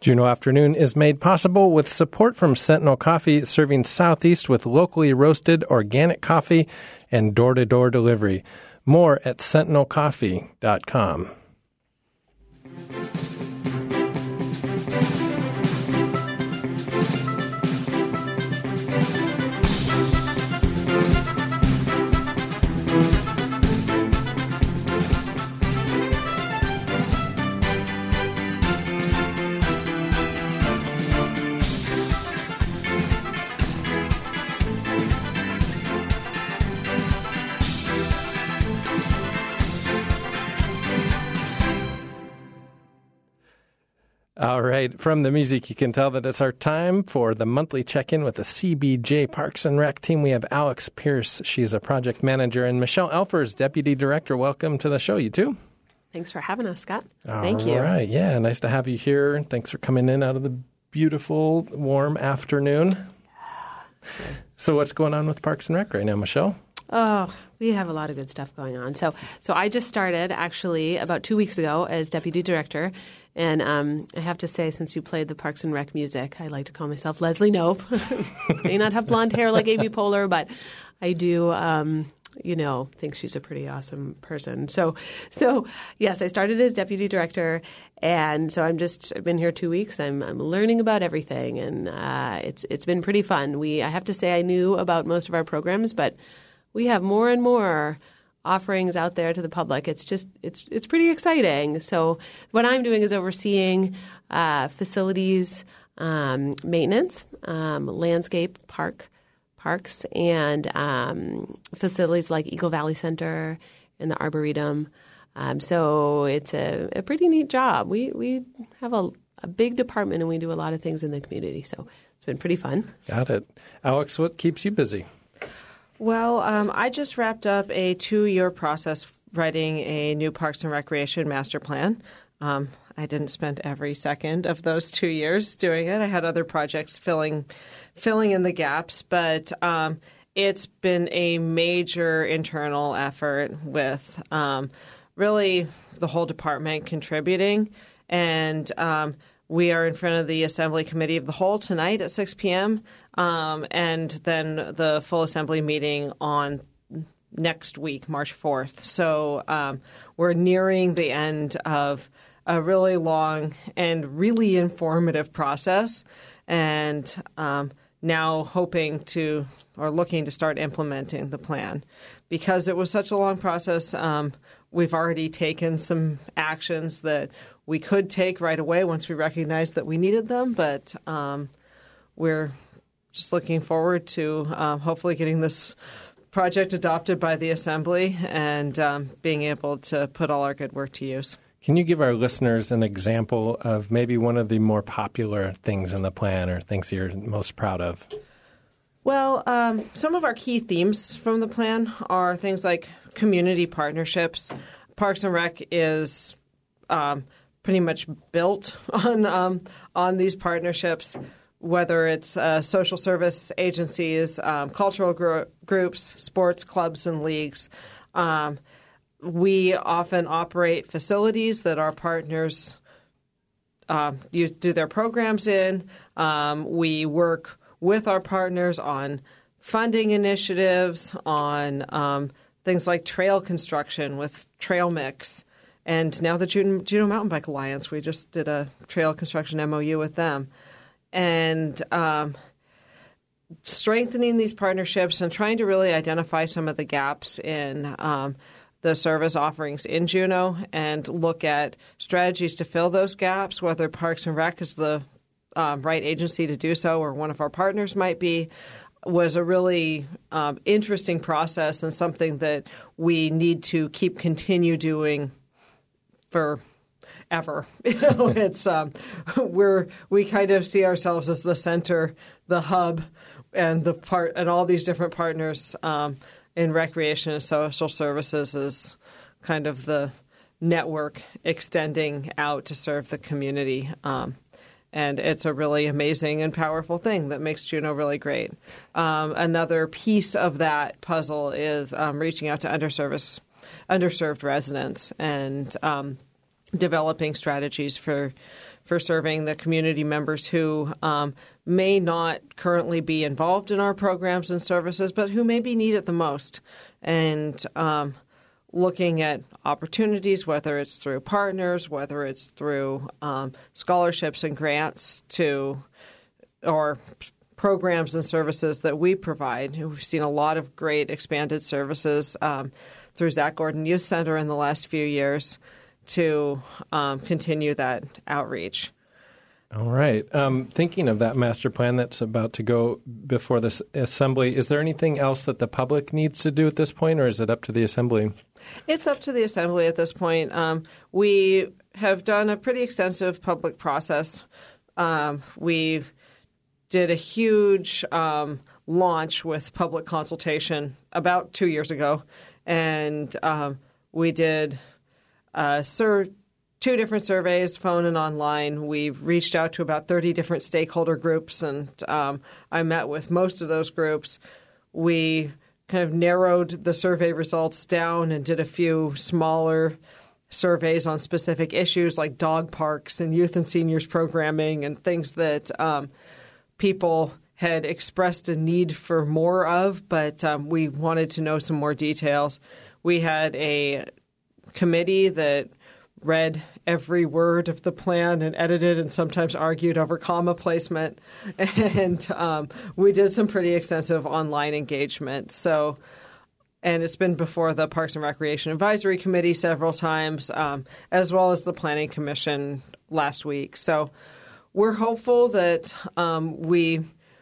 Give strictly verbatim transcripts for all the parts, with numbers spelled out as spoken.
Juneau Afternoon is made possible with support from Sentinel Coffee, serving Southeast with locally roasted organic coffee and door-to-door delivery. More at sentinel coffee dot com. All right. From the music, you can tell that it's our time for the monthly check-in with the C B J Parks and Rec team. We have Alex Pierce. She's a project manager, and Michelle Elfers, deputy director. Welcome to the show, you two. Thanks for having us, Scott. All Thank you. All right. Yeah, nice to have you here. Thanks for coming in out of the beautiful, warm afternoon. So what's going on with Parks and Rec right now, Michelle? Oh, we have a lot of good stuff going on. So, so I just started actually about two weeks ago as deputy director. And um, I have to say, since you played the Parks and Rec music, I like to call myself Leslie Knope. May not have blonde hair like Amy Poehler, but I do, um, you know, think she's a pretty awesome person. So, so yes, I started as deputy director, and so I'm just I've been here two weeks. I'm I'm learning about everything, and uh, it's it's been pretty fun. We I have to say I knew about most of our programs, but we have more and more offerings out there to the public. It's just it's it's pretty exciting. So what I'm doing is overseeing uh, facilities um, maintenance, um, landscape, park parks, and um, facilities like Eagle Valley Center and the Arboretum. Um, so it's a, a pretty neat job. We we have a, a big department, and we do a lot of things in the community. So it's been pretty fun. Got it. Alex, what keeps you busy? Well, um, I just wrapped up a two-year process writing a new Parks and Recreation master plan. Um, I didn't spend every second of those two years doing it. I had other projects filling filling in the gaps, but um, it's been a major internal effort with um, really the whole department contributing. And um, we are in front of the Assembly Committee of the Whole tonight at six p.m., um, and then the full Assembly meeting on next week, March fourth. So um, we're nearing the end of a really long and really informative process, and um, now hoping to or looking to start implementing the plan. Because it was such a long process, um, we've already taken some actions that we could take right away once we recognized that we needed them, but um, we're just looking forward to um, hopefully getting this project adopted by the Assembly and um, being able to put all our good work to use. Can you give our listeners an example of maybe one of the more popular things in the plan or things you're most proud of? Well, um, some of our key themes from the plan are things like community partnerships. Parks and Rec is um, pretty much built on um, on these partnerships, whether it's uh, social service agencies, um, cultural gr- groups, sports clubs and leagues. Um, we often operate facilities that our partners um, you do their programs in. Um, we work with our partners on funding initiatives, on um, things like trail construction with Trail Mix. And now the Juneau, Juneau Mountain Bike Alliance, we just did a trail construction M O U with them. And um, strengthening these partnerships and trying to really identify some of the gaps in um, the service offerings in Juneau and look at strategies to fill those gaps, whether Parks and Rec is the um, right agency to do so or one of our partners might be, was a really um, interesting process and something that we need to keep continue doing for ever. You know, it's um, we're we kind of see ourselves as the center, the hub, and the part, and all these different partners um, in recreation and social services is kind of the network extending out to serve the community. Um, and it's a really amazing and powerful thing that makes Juneau really great. Um, another piece of that puzzle is um, reaching out to underserviced, underserved residents and um, developing strategies for for serving the community members who um, may not currently be involved in our programs and services, but who maybe need it the most. And um, looking at opportunities, whether it's through partners, whether it's through um, scholarships and grants to or programs and services that we provide. We've seen a lot of great expanded services um, through Zach Gordon Youth Center in the last few years to um, continue that outreach. All right. Um, thinking of that master plan that's about to go before the Assembly, is there anything else that the public needs to do at this point, or is it up to the Assembly? It's up to the Assembly at this point. Um, we have done a pretty extensive public process. Um, we did a huge um, launch with public consultation about two years ago, and um, we did uh, sur- two different surveys, phone and online. We've reached out to about thirty different stakeholder groups, and um, I met with most of those groups. We kind of narrowed the survey results down and did a few smaller surveys on specific issues like dog parks and youth and seniors programming and things that um, people had expressed a need for more of, but um, we wanted to know some more details. We had a committee that read every word of the plan and edited and sometimes argued over comma placement. And um, we did some pretty extensive online engagement. So, and it's been before the Parks and Recreation Advisory Committee several times, um, as well as the Planning Commission last week. So we're hopeful that um, we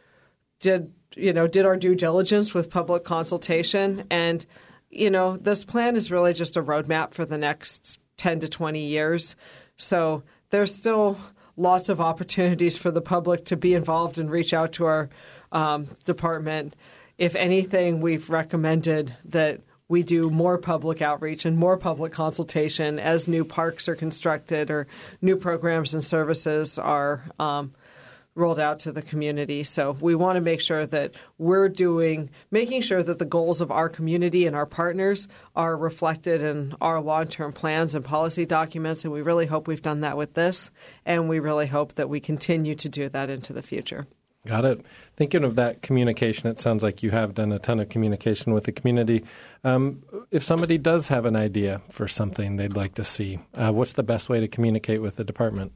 did, you know, did our due diligence with public consultation. And, you know, this plan is really just a roadmap for the next ten to twenty years. So there's still lots of opportunities for the public to be involved and reach out to our um, department. If anything, we've recommended that we do more public outreach and more public consultation as new parks are constructed or new programs and services are um, rolled out to the community. So we want to make sure that we're doing, making sure that the goals of our community and our partners are reflected in our long-term plans and policy documents. And we really hope we've done that with this. And we really hope that we continue to do that into the future. Got it. Thinking of that communication, it sounds like you have done a ton of communication with the community. Um, if somebody does have an idea for something they'd like to see, uh, what's the best way to communicate with the department?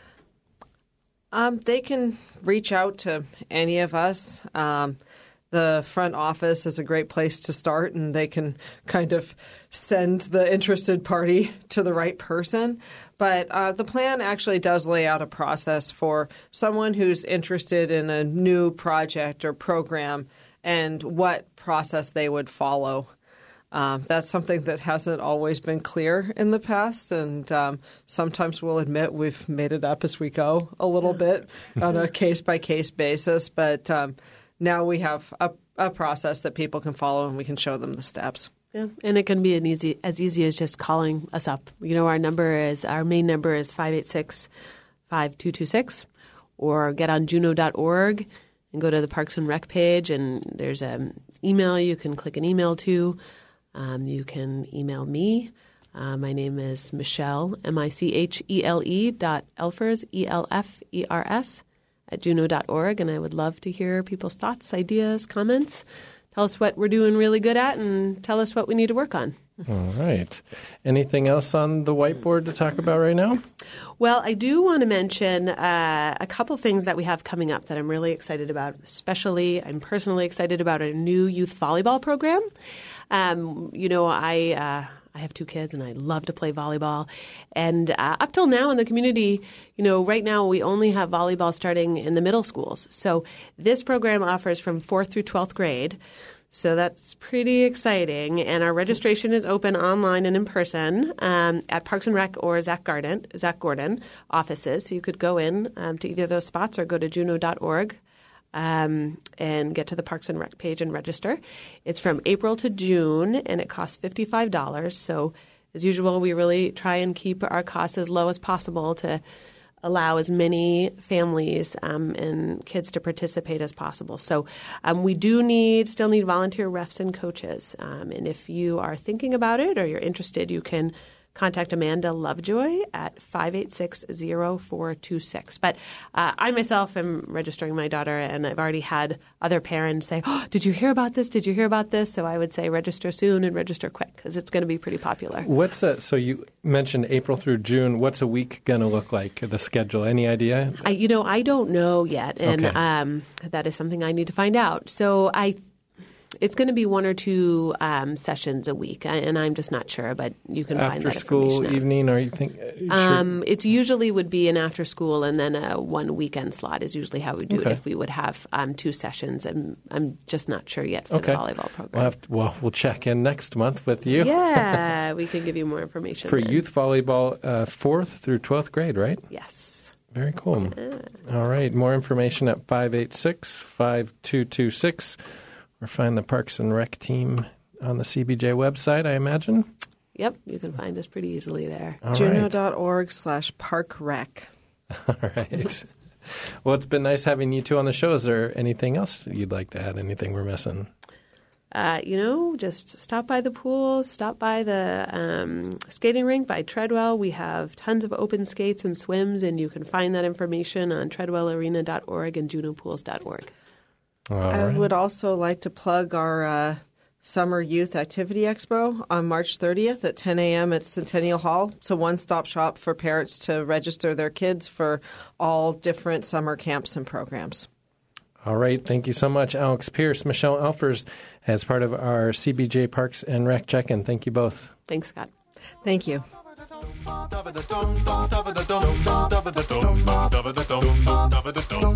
Um, they can reach out to any of us. Um, the front office is a great place to start, and they can kind of send the interested party to the right person. But uh, the plan actually does lay out a process for someone who's interested in a new project or program and what process they would follow. Um, that's something that hasn't always been clear in the past, and um, sometimes we'll admit we've made it up as we go a little bit on a case-by-case basis. But um, now we have a, a process that people can follow, and we can show them the steps. Yeah, and it can be an easy as easy as just calling us up. You know, our number is our main number is five eight six, five two two six, or get on juno dot org and go to the Parks and Rec page, and there's an email you can click an email to. Um, you can email me. Uh, my name is Michelle, M I C H E L E dot Elfers, E L F E R S, at juno dot org, and I would love to hear people's thoughts, ideas, comments. Tell us what we're doing really good at, and tell us what we need to work on. All right. Anything else on the whiteboard to talk about right now? Well, I do want to mention uh, a couple things that we have coming up that I'm really excited about. Especially, I'm personally excited about a new youth volleyball program. Um, you know, I uh, I have two kids, and I love to play volleyball. And uh, up till now in the community, you know, right now we only have volleyball starting in the middle schools. So this program offers from fourth through twelfth grade. So that's pretty exciting. And our registration is open online and in person um, at Parks and Rec or Zach Gordon, Zach Gordon offices. So you could go in um, to either of those spots or go to juno dot org. Um, and get to the Parks and Rec page and register. It's from April to June, and it costs fifty-five dollars. So as usual, we really try and keep our costs as low as possible to allow as many families um, and kids to participate as possible. So um, we do need still need volunteer refs and coaches. Um, and if you are thinking about it or you're interested, you can contact Amanda Lovejoy at five eight six, zero four two six. But uh, I myself am registering my daughter, and I've already had other parents say, oh, did you hear about this? Did you hear about this? So I would say register soon and register quick because it's going to be pretty popular. What's a, so you mentioned April through June. What's a week going to look like, the schedule? Any idea? I, you know, I don't know yet, and Okay. um, that is something I need to find out. So I It's going to be one or two um, sessions a week, and I'm just not sure, but you can find After that school, information out. evening, or you think? Are you sure? Um, it usually would be an after school, and then a one weekend slot is usually how we do Okay. it if we would have um, two sessions. And I'm just not sure yet for Okay. the volleyball program. We'll, have to, well, we'll check in next month with you. Yeah, we can give you more information For then. youth volleyball, uh, fourth through twelfth grade, right? Yes. Very cool. All right. More information at five eight six, five two two six. Or find the Parks and Rec team on the C B J website, I imagine. Yep, you can find us pretty easily there. All right. Juneau.org slash park rec. All right. Well, it's been nice having you two on the show. Is there anything else you'd like to add? Anything we're missing? Uh, you know, just stop by the pool, stop by the um, skating rink by Treadwell. We have tons of open skates and swims, and you can find that information on treadwell arena dot org and juneau pools dot org. All I right. would also like to plug our uh, Summer Youth Activity Expo on March thirtieth at ten a.m. at Centennial Hall. It's a one-stop shop for parents to register their kids for all different summer camps and programs. All right. Thank you so much, Alex Pierce, Michelle Elfers, as part of our C B J Parks and Rec check-in. Thank you both. Thanks, Scott. Thank you. Dum dum dum dum dum dum dum dum dum dum dum dum dum dum dum dum dum